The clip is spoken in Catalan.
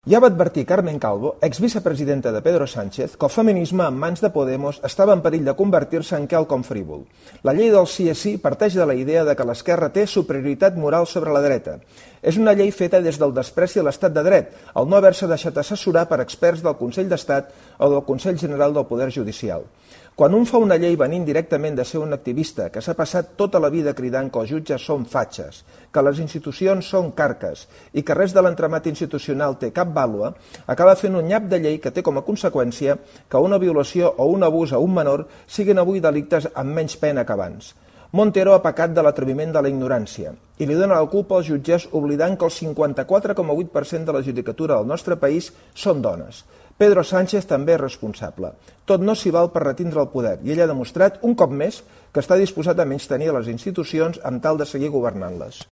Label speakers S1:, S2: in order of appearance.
S1: Ja va advertir Carmen Calvo, exvicepresidenta de Pedro Sánchez, que el feminisme en mans de Podemos estava en perill de convertir-se en quelcom frívol. La llei del sí és sí parteix de la idea de que l'esquerra té superioritat moral sobre la dreta. És una llei feta des del despreci a l'estat de dret, al no haver-se deixat assessorar per experts del Consell d'Estat o del Consell General del Poder Judicial. Quan un fa una llei venint directament de ser un activista que s'ha passat tota la vida cridant que els jutges són fatxes, que les institucions són carques i que res de l'entramat institucional té cap vàlua, acaba fent un nyap de llei que té com a conseqüència que una violació o un abús a un menor siguin avui delictes amb menys pena que abans. Montero ha pecat de l'atreviment de la ignorància i li dona la culpa als jutges oblidant que el 54,8% de la judicatura del nostre país són dones. Pedro Sánchez també és responsable. Tot no s'hi val per retindre el poder i ell ha demostrat un cop més que està disposat a menystenir les institucions amb tal de seguir governant-les.